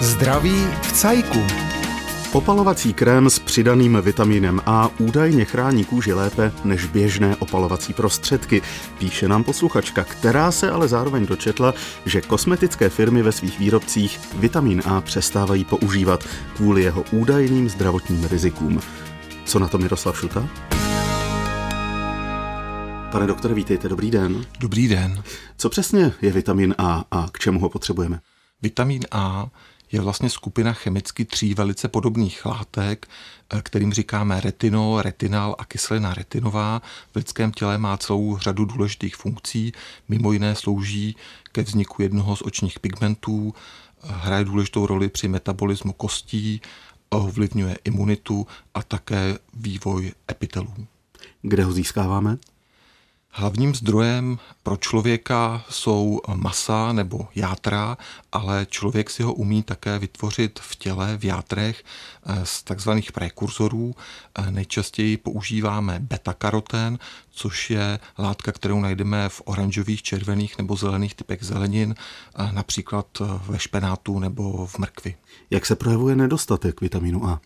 Zdraví v cajku. Opalovací krém s přidaným vitamínem A údajně chrání kůži lépe než běžné opalovací prostředky, píše nám posluchačka, která se ale zároveň dočetla, že kosmetické firmy ve svých výrobcích vitamín A přestávají používat kvůli jeho údajným zdravotním rizikům. Co na to Miroslav Šuta? Pane doktore, vítejte, dobrý den. Dobrý den. Co přesně je vitamin A a k čemu ho potřebujeme? Vitamin A je vlastně skupina chemicky 3 velice podobných látek, kterým říkáme retinol, retinal a kyselina retinová. V lidském těle má celou řadu důležitých funkcí, mimo jiné slouží ke vzniku jednoho z očních pigmentů, hraje důležitou roli při metabolismu kostí, ovlivňuje imunitu a také vývoj epitelů. Kde ho získáváme? Hlavním zdrojem pro člověka jsou masa nebo játra, ale člověk si ho umí také vytvořit v těle, v játrech z takzvaných prekurzorů. Nejčastěji používáme beta-karoten, což je látka, kterou najdeme v oranžových, červených nebo zelených typech zelenin, například ve špenátu nebo v mrkvi. Jak se projevuje nedostatek vitamínu A?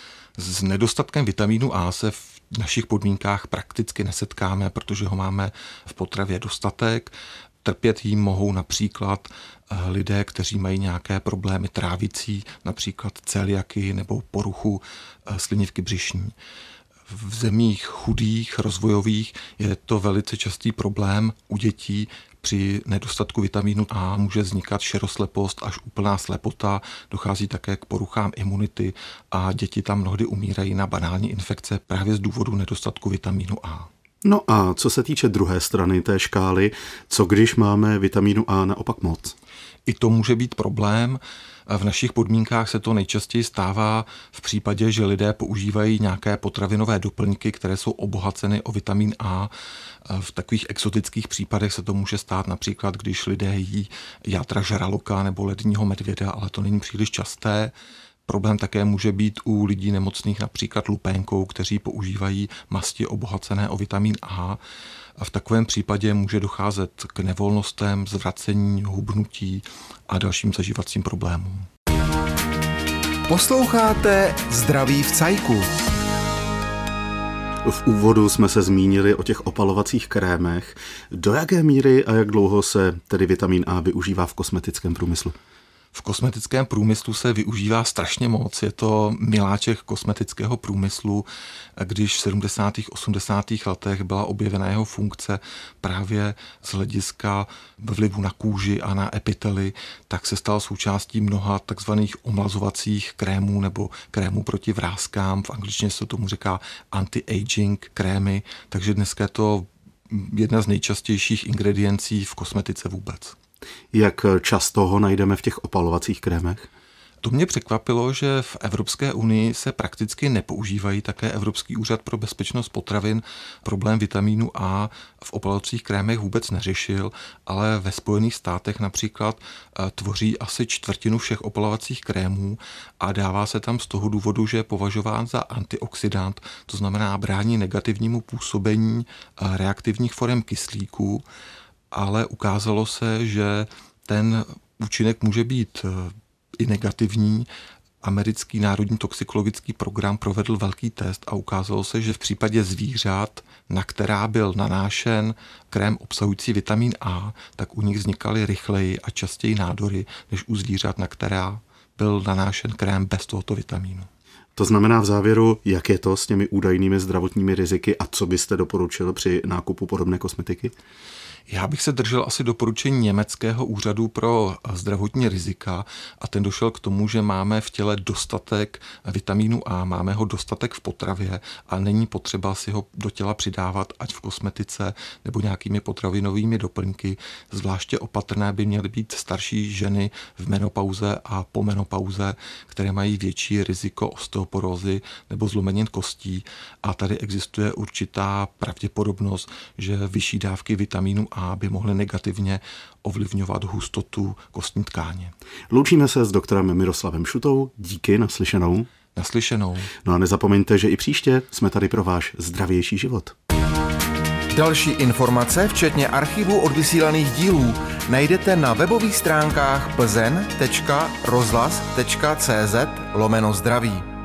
S nedostatkem vitamínu A se v našich podmínkách prakticky nesetkáme, protože ho máme v potravě dostatek. Trpět jím mohou například lidé, kteří mají nějaké problémy trávicí, například celiaky nebo poruchu slinivky břišní. V zemích chudých, rozvojových je to velice častý problém u dětí. Při nedostatku vitamínu A může vznikat šeroslepost až úplná slepota, dochází také k poruchám imunity a děti tam mnohdy umírají na banální infekce právě z důvodu nedostatku vitamínu A. No a co se týče druhé strany té škály, co když máme vitamínu A naopak moc? I to může být problém. V našich podmínkách se to nejčastěji stává v případě, že lidé používají nějaké potravinové doplňky, které jsou obohaceny o vitamin A. V takových exotických případech se to může stát například, když lidé jí játra žraloka nebo ledního medvěda, ale to není příliš časté. Problém také může být u lidí nemocných například lupénkou, kteří používají masti obohacené o vitamin A. A v takovém případě může docházet k nevolnostem, zvracení, hubnutí a dalším zažívacím problémům. Posloucháte Zdraví v cajku. V úvodu jsme se zmínili o těch opalovacích krémech. Do jaké míry a jak dlouho se tedy vitamin A využívá v kosmetickém průmyslu? V kosmetickém průmyslu se využívá strašně moc. Je to miláček kosmetického průmyslu. Když v 70. 80. letech byla objevena jeho funkce právě z hlediska vlivu na kůži a na epitely, tak se stal součástí mnoha takzvaných omlazovacích krémů nebo krémů proti vráskám. V angličtině se tomu říká anti-aging krémy, takže dneska je to jedna z nejčastějších ingrediencí v kosmetice vůbec. Jak často ho najdeme v těch opalovacích krémech? To mě překvapilo, že v Evropské unii se prakticky nepoužívají. Také Evropský úřad pro bezpečnost potravin problém vitamínu A v opalovacích krémech vůbec neřešil, ale ve Spojených státech například tvoří asi 1/4 všech opalovacích krémů a dává se tam z toho důvodu, že je považován za antioxidant, to znamená brání negativnímu působení reaktivních forem kyslíků, ale ukázalo se, že ten účinek může být i negativní. Americký národní toxikologický program provedl velký test a ukázalo se, že v případě zvířat, na která byl nanášen krém obsahující vitamin A, tak u nich vznikaly rychleji a častěji nádory, než u zvířat, na která byl nanášen krém bez tohoto vitamínu. To znamená v závěru, jak je to s těmi údajnými zdravotními riziky a co byste doporučil při nákupu podobné kosmetiky? Já bych se držel asi doporučení německého úřadu pro zdravotní rizika a ten došel k tomu, že máme v těle dostatek vitamínu A, máme ho dostatek v potravě a není potřeba si ho do těla přidávat ať v kosmetice nebo nějakými potravinovými doplňky. Zvláště opatrné by měly být starší ženy v menopauze a po menopauze, které mají větší riziko osteoporózy nebo zlomenin kostí a tady existuje určitá pravděpodobnost, že vyšší dávky vitamínu A by mohly negativně ovlivňovat hustotu kostní tkáně. Loučíme se s doktorem Miroslavem Šutou. Díky, naslyšenou. Naslyšenou. No a nezapomeňte, že i příště jsme tady pro váš zdravější život. Další informace, včetně archivu odvysílaných dílů, najdete na webových stránkách plzeň.rozhlas.cz/zdraví.